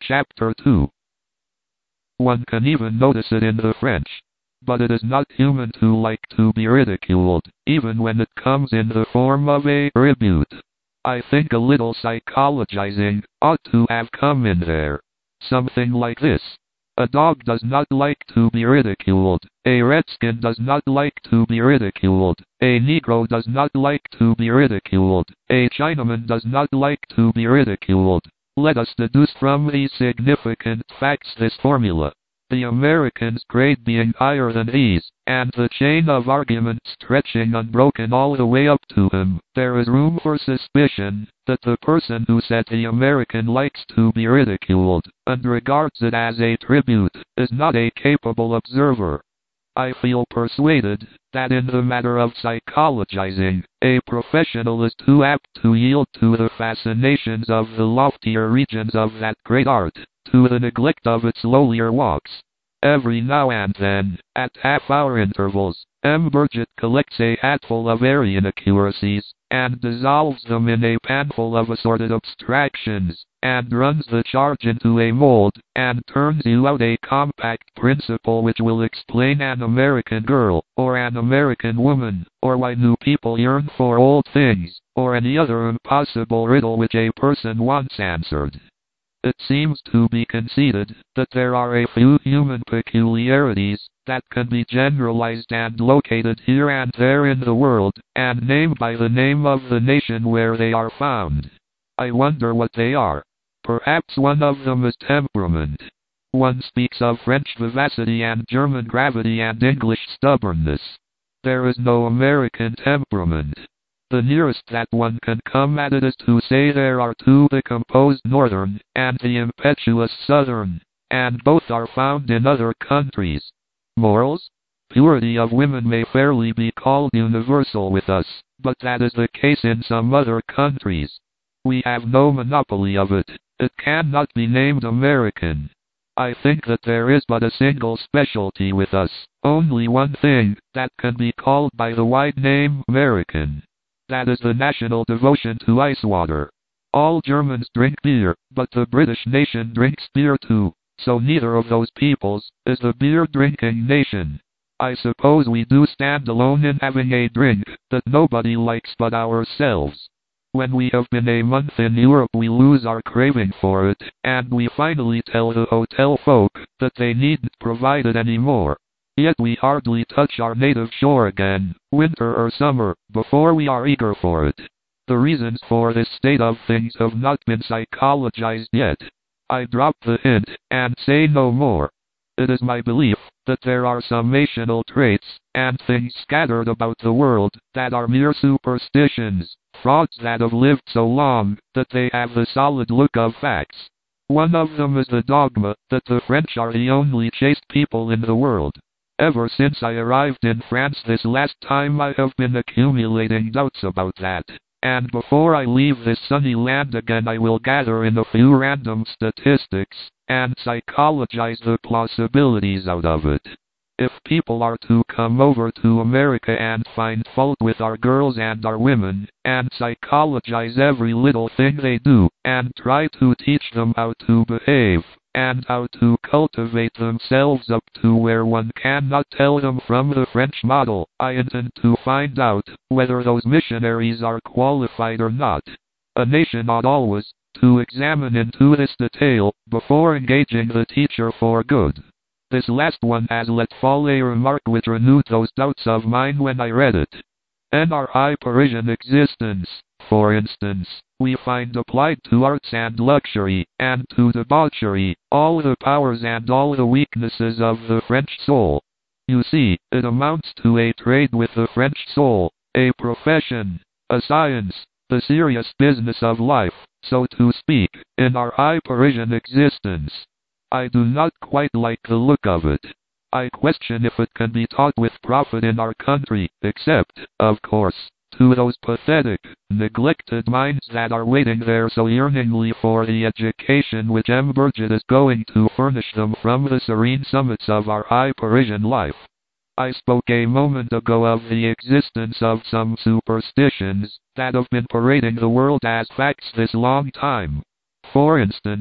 Chapter 2. One can even notice it in the French. But it is not human to like to be ridiculed, even when it comes in the form of a rebuke. I think a little psychologizing ought to have come in there. Something like this. A dog does not like to be ridiculed. A redskin does not like to be ridiculed. A Negro does not like to be ridiculed. A Chinaman does not like to be ridiculed. Let us deduce from these significant facts this formula. The American's grade being higher than these, and the chain of argument stretching unbroken all the way up to him, there is room for suspicion that the person who said the American likes to be ridiculed, and regards it as a tribute, is not a capable observer. I feel persuaded that in the matter of psychologizing, a professional is too apt to yield to the fascinations of the loftier regions of that great art, to the neglect of its lowlier walks. Every now and then, at half-hour intervals, M. Burgett collects a hatful of airy inaccuracies, and dissolves them in a panful of assorted abstractions, and runs the charge into a mold, and turns you out a compact principle which will explain an American girl, or an American woman, or why new people yearn for old things, or any other impossible riddle which a person once answered. It seems to be conceded that there are a few human peculiarities that can be generalized and located here and there in the world, and named by the name of the nation where they are found. I wonder what they are. Perhaps one of them is temperament. One speaks of French vivacity and German gravity and English stubbornness. There is no American temperament. The nearest that one can come at it is to say there are two, the composed northern, and the impetuous southern, and both are found in other countries. Morals? Purity of women may fairly be called universal with us, but that is the case in some other countries. We have no monopoly of it. It cannot be named American. I think that there is but a single specialty with us, only one thing, that can be called by the wide name American. That is the national devotion to ice water. All Germans drink beer, but the British nation drinks beer too, so neither of those peoples is a beer-drinking nation. I suppose we do stand alone in having a drink that nobody likes but ourselves. When we have been a month in Europe we lose our craving for it, and we finally tell the hotel folk that they needn't provide it anymore. Yet we hardly touch our native shore again, winter or summer, before we are eager for it. The reasons for this state of things have not been psychologized yet. I drop the hint, and say no more. It is my belief that there are some national traits, and things scattered about the world, that are mere superstitions, frauds that have lived so long, that they have the solid look of facts. One of them is the dogma that the French are the only chaste people in the world. Ever since I arrived in France this last time I have been accumulating doubts about that, and before I leave this sunny land again I will gather in a few random statistics, and psychologize the plausibilities out of it. If people are to come over to America and find fault with our girls and our women, and psychologize every little thing they do, and try to teach them how to behave, and how to cultivate themselves up to where one cannot tell them from the French model, I intend to find out whether those missionaries are qualified or not. A nation ought always to examine into this detail before engaging the teacher for good. This last one has let fall a remark which renewed those doubts of mine when I read it. In our high Parisian existence, for instance, we find applied to arts and luxury, and to debauchery, all the powers and all the weaknesses of the French soul. You see, it amounts to a trade with the French soul, a profession, a science, the serious business of life, so to speak, in our high Parisian existence. I do not quite like the look of it. I question if it can be taught with profit in our country, except, of course, to those pathetic, neglected minds that are waiting there so yearningly for the education which M. Burgett is going to furnish them from the serene summits of our high Parisian life. I spoke a moment ago of the existence of some superstitions that have been parading the world as facts this long time. For instance,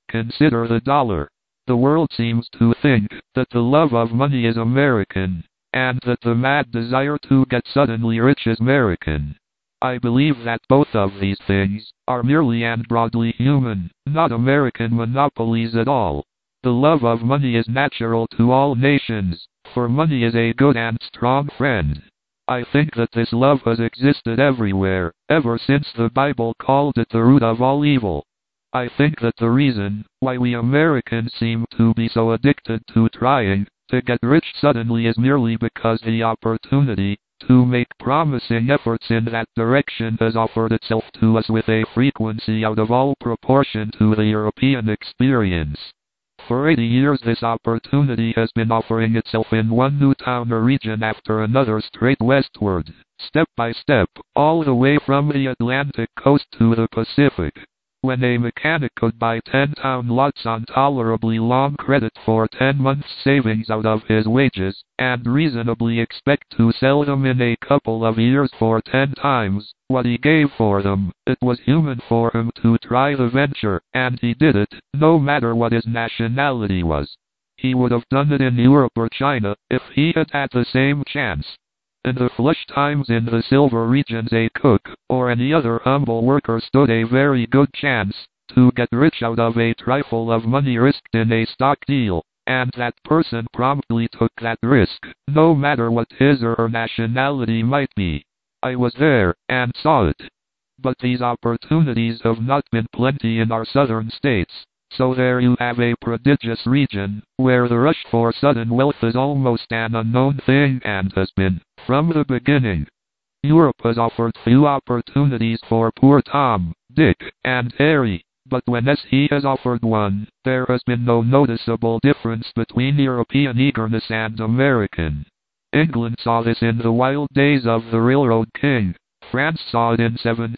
Consider the dollar. The world seems to think that the love of money is American, and that the mad desire to get suddenly rich is American. I believe that both of these things are merely and broadly human, not American monopolies at all. The love of money is natural to all nations, for money is a good and strong friend. I think that this love has existed everywhere, ever since the Bible called it the root of all evil. I think that the reason why we Americans seem to be so addicted to trying to get rich suddenly is merely because the opportunity to make promising efforts in that direction has offered itself to us with a frequency out of all proportion to the European experience. For 80 years this opportunity has been offering itself in one new town or region after another straight westward, step by step, all the way from the Atlantic coast to the Pacific. When a mechanic could buy 10 town lots on tolerably long credit for 10 months' savings out of his wages, and reasonably expect to sell them in a couple of years for 10 times what he gave for them, it was human for him to try the venture, and he did it, no matter what his nationality was. He would have done it in Europe or China, if he had had the same chance. In the flush times in the silver regions a cook, or any other humble worker stood a very good chance to get rich out of a trifle of money risked in a stock deal, and that person promptly took that risk, no matter what his or her nationality might be. I was there, and saw it. But these opportunities have not been plenty in our southern states. So there you have a prodigious region, where the rush for sudden wealth is almost an unknown thing and has been, from the beginning. Europe has offered few opportunities for poor Tom, Dick, and Harry, but when he has offered one, there has been no noticeable difference between European eagerness and American. England saw this in the wild days of the Railroad King. France saw it in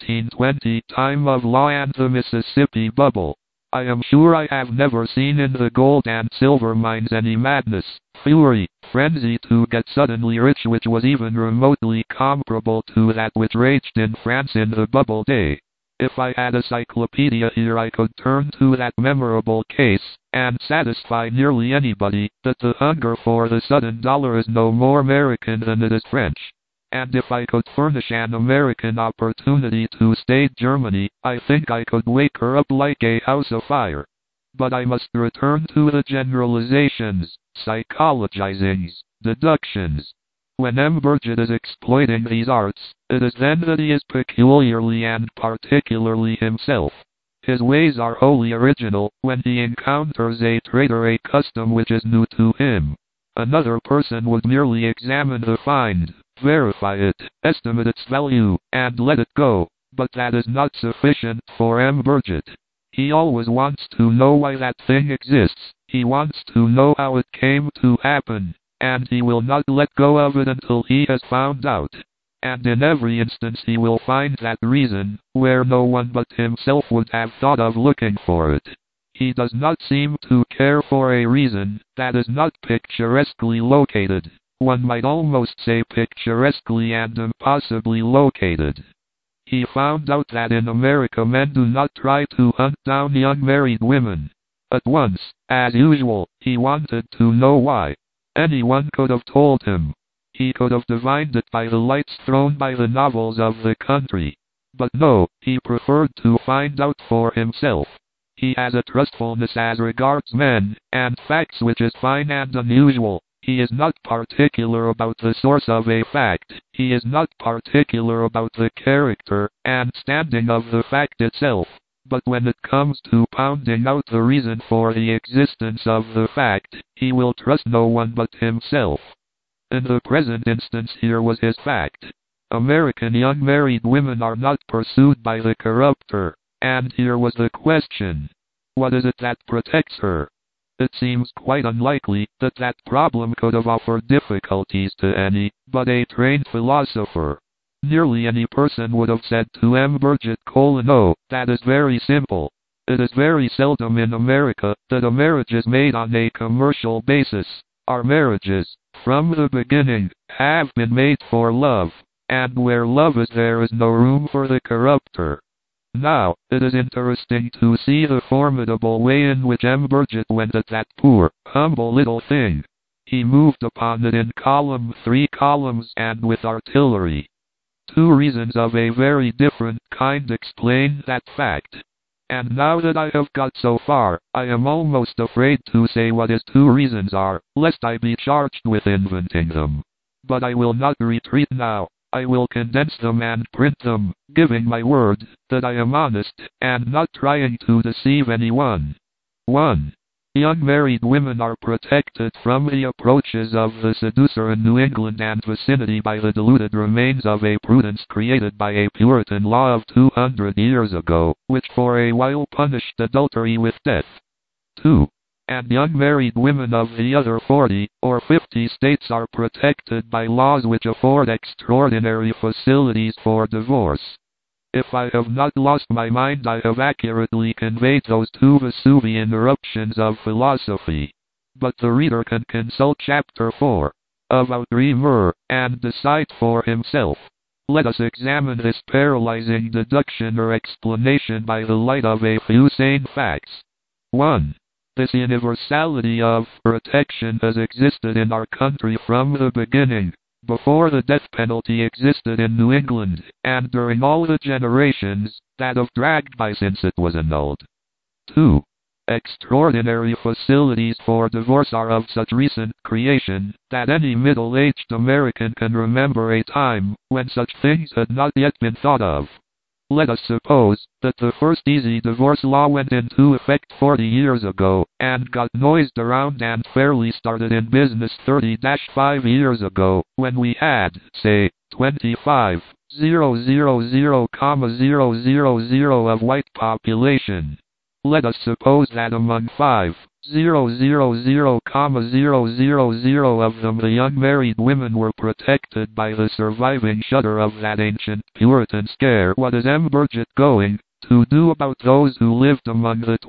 1720, time of law and the Mississippi bubble. I am sure I have never seen in the gold and silver mines any madness, fury, frenzy to get suddenly rich which was even remotely comparable to that which raged in France in the bubble day. If I had a cyclopedia here I could turn to that memorable case, and satisfy nearly anybody that the hunger for the sudden dollar is no more American than it is French. And if I could furnish an American opportunity to state Germany, I think I could wake her up like a house afire. But I must return to the generalizations, psychologizings, deductions. When M. Burgett is exploiting these arts, it is then that he is peculiarly and particularly himself. His ways are wholly original when he encounters a trait or a custom which is new to him. Another person would merely examine the find, verify it, estimate its value, and let it go, but that is not sufficient for M. Burgett. He always wants to know why that thing exists, he wants to know how it came to happen, and he will not let go of it until he has found out. And in every instance he will find that reason, where no one but himself would have thought of looking for it. He does not seem to care for a reason that is not picturesquely located. One might almost say picturesquely and impossibly located. He found out that in America men do not try to hunt down young married women. At once, as usual, he wanted to know why. Anyone could have told him. He could have divined it by the lights thrown by the novels of the country. But no, he preferred to find out for himself. He has a trustfulness as regards men and facts which is fine and unusual. He is not particular about the source of a fact. He is not particular about the character and standing of the fact itself. But when it comes to pounding out the reason for the existence of the fact, he will trust no one but himself. In the present instance here was his fact. American young married women are not pursued by the corrupter. And here was the question. What is it that protects her? It seems quite unlikely that that problem could have offered difficulties to any but a trained philosopher. Nearly any person would have said to M. Burgett: "No, that is very simple. It is very seldom in America that a marriage is made on a commercial basis. Our marriages, from the beginning, have been made for love, and where love is there is no room for the corrupter." Now, it is interesting to see the formidable way in which M. Burgett went at that poor, humble little thing. He moved upon it in three columns and with artillery. Two reasons of a very different kind explain that fact. And now that I have got so far, I am almost afraid to say what his two reasons are, lest I be charged with inventing them. But I will not retreat now. I will condense them and print them, giving my word that I am honest, and not trying to deceive anyone. 1. Young married women are protected from the approaches of the seducer in New England and vicinity by the diluted remains of a prudence created by a Puritan law of 200 years ago, which for a while punished adultery with death. 2. And young married women of the other 40 or 50 states are protected by laws which afford extraordinary facilities for divorce. If I have not lost my mind, I have accurately conveyed those two Vesuvian eruptions of philosophy. But the reader can consult Chapter 4 of Audrey Mur and decide for himself. Let us examine this paralyzing deduction or explanation by the light of a few sane facts. 1. This universality of protection has existed in our country from the beginning, before the death penalty existed in New England, and during all the generations that have dragged by since it was annulled. 2. Extraordinary facilities for divorce are of such recent creation that any middle-aged American can remember a time when such things had not yet been thought of. Let us suppose that the first easy divorce law went into effect 40 years ago, and got noised around and fairly started in business 30-5 years ago, when we had, say, 25,000,000 of white population. Let us suppose that among 5,000,000 of them the young married women were protected by the surviving shudder of that ancient Puritan scare. What is M. Burgett going to do about those who lived among the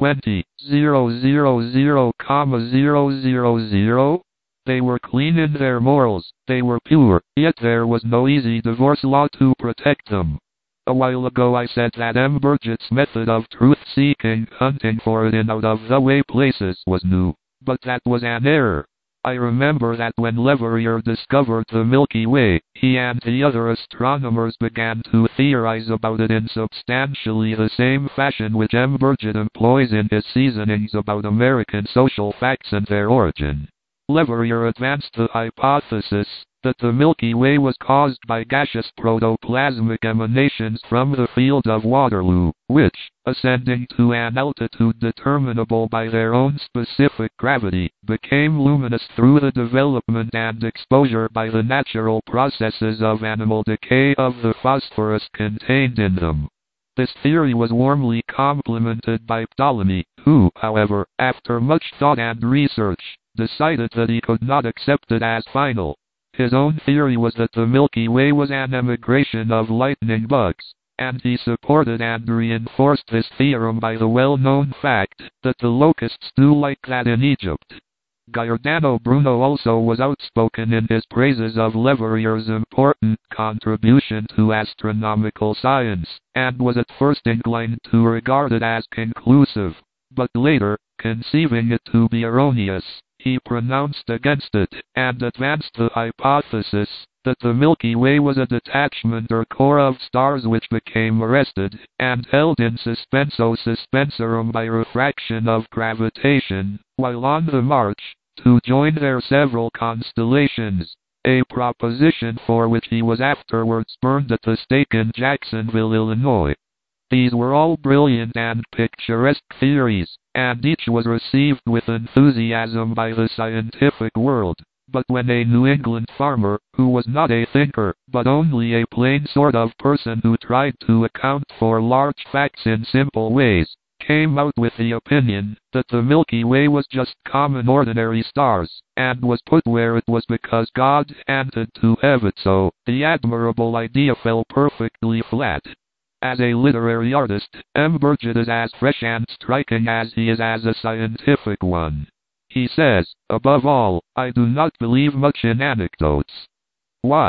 20,000,000? They were clean in their morals, they were pure, yet there was no easy divorce law to protect them. A while ago I said that M. Burgett's method of truth-seeking, hunting for it in out-of-the-way places, was new, but that was an error. I remember that when Leverrier discovered the Milky Way, he and the other astronomers began to theorize about it in substantially the same fashion which M. Burgett employs in his seasonings about American social facts and their origin. Leverrier advanced the hypothesis that the Milky Way was caused by gaseous protoplasmic emanations from the field of Waterloo, which, ascending to an altitude determinable by their own specific gravity, became luminous through the development and exposure by the natural processes of animal decay of the phosphorus contained in them. This theory was warmly complimented by Ptolemy, who, however, after much thought and research, decided that he could not accept it as final. His own theory was that the Milky Way was an emigration of lightning bugs, and he supported and reinforced this theorem by the well-known fact that the locusts do like that in Egypt. Giordano Bruno also was outspoken in his praises of Leverrier's important contribution to astronomical science, and was at first inclined to regard it as conclusive, but later, conceiving it to be erroneous, he pronounced against it, and advanced the hypothesis that the Milky Way was a detachment or core of stars which became arrested, and held in suspenso suspensorum by refraction of gravitation, while on the march, to join their several constellations, a proposition for which he was afterwards burned at the stake in Jacksonville, Illinois. These were all brilliant and picturesque theories, and each was received with enthusiasm by the scientific world. But when a New England farmer, who was not a thinker, but only a plain sort of person who tried to account for large facts in simple ways, came out with the opinion that the Milky Way was just common ordinary stars, and was put where it was because God intended to have it so, the admirable idea fell perfectly flat. As a literary artist, M. Burgett is as fresh and striking as he is as a scientific one. He says, above all, I do not believe much in anecdotes. Why?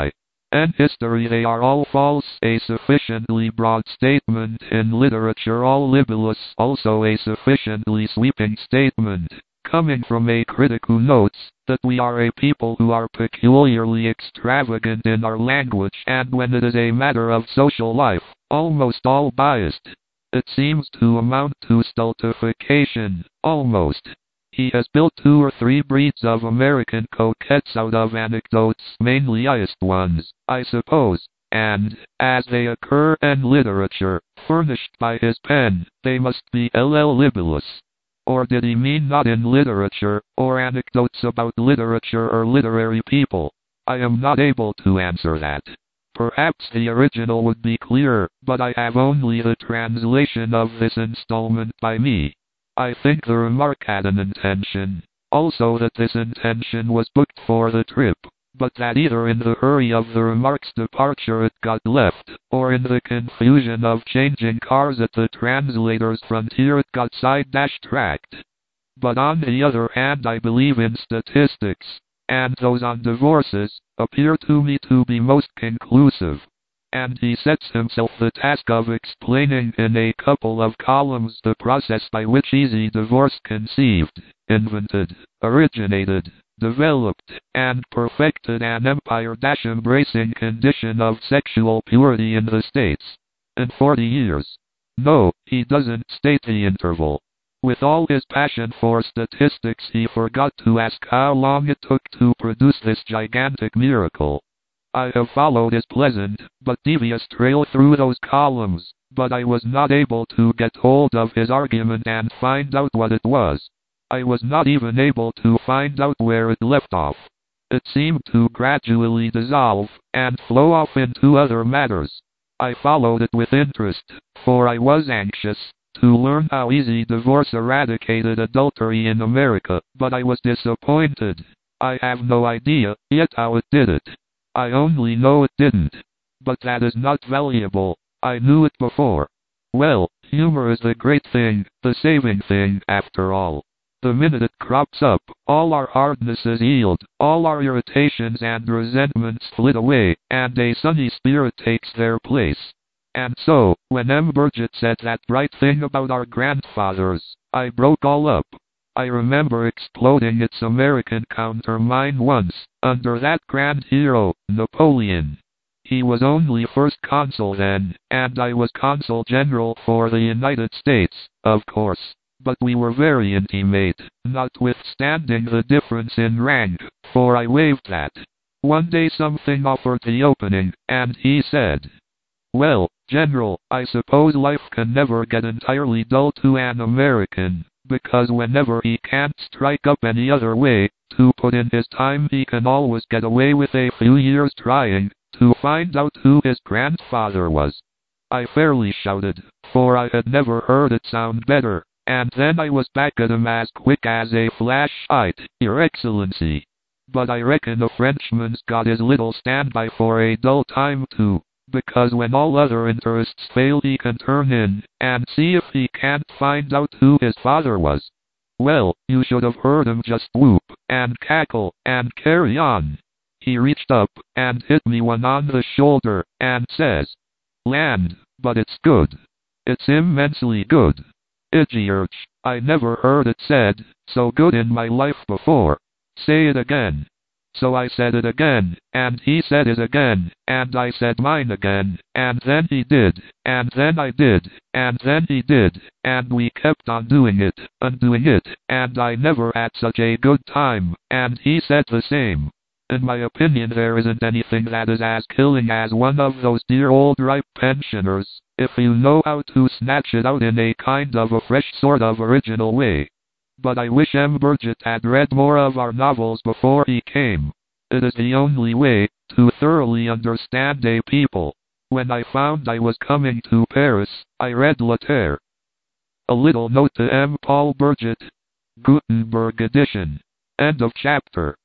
In history they are all false, a sufficiently broad statement. In literature all libellous, also a sufficiently sweeping statement. Coming from a critic who notes that we are a people who are peculiarly extravagant in our language, and when it is a matter of social life, almost all biased. It seems to amount to stultification, almost. He has built 2 or 3 breeds of American coquettes out of anecdotes, mainly iced ones, I suppose, and, as they occur in literature, furnished by his pen, they must be libellous. Or did he mean not in literature, or anecdotes about literature or literary people? I am not able to answer that. Perhaps the original would be clearer, but I have only the translation of this installment by me. I think the remark had an intention. Also that this intention was booked for the trip, but that either in the hurry of the remark's departure it got left, or in the confusion of changing cars at the translator's frontier it got side-tracked. But on the other hand I believe in statistics, and those on divorces appear to me to be most conclusive. And he sets himself the task of explaining in a couple of columns the process by which easy divorce conceived, invented, originated, developed, and perfected an empire-embracing condition of sexual purity in the States. In 40 years. No, he doesn't state the interval. With all his passion for statistics he forgot to ask how long it took to produce this gigantic miracle. I have followed his pleasant, but devious trail through those columns, but I was not able to get hold of his argument and find out what it was. I was not even able to find out where it left off. It seemed to gradually dissolve, and flow off into other matters. I followed it with interest, for I was anxious to learn how easy divorce eradicated adultery in America, but I was disappointed. I have no idea yet how it did it. I only know it didn't. But that is not valuable. I knew it before. Well, humor is the great thing, the saving thing, after all. The minute it crops up, all our hardnesses yield, all our irritations and resentments flit away, and a sunny spirit takes their place. And so, when M. Burgett said that bright thing about our grandfathers, I broke all up. I remember exploding its American countermine once, under that grand hero, Napoleon. He was only first consul then, and I was consul general for the United States, of course. But we were very intimate, notwithstanding the difference in rank, for I waved that. One day something offered the opening, and he said, "Well, General, I suppose life can never get entirely dull to an American, because whenever he can't strike up any other way to put in his time he can always get away with a few years trying to find out who his grandfather was." I fairly shouted, for I had never heard it sound better, and then I was back at him as quick as a flash. "Your Excellency." But I reckon a Frenchman's got his little standby for a dull time too. Because when all other interests fail he can turn in, and see if he can't find out who his father was. Well, you should have heard him just whoop, and cackle, and carry on. He reached up, and hit me one on the shoulder, and says, "Land, but it's good. It's immensely good. Idiourch, I never heard it said, so good in my life before. Say it again." So I said it again, and he said it again, and I said mine again, and then he did, and then I did, and then he did, and we kept on doing it, and I never had such a good time, and he said the same. In my opinion there isn't anything that is as killing as one of those dear old ripe pensioners, if you know how to snatch it out in a kind of a fresh sort of original way. But I wish M. Burgett had read more of our novels before he came. It is the only way to thoroughly understand a people. When I found I was coming to Paris, I read Lothair. A little note to M. Paul Burgett. Gutenberg edition. End of chapter.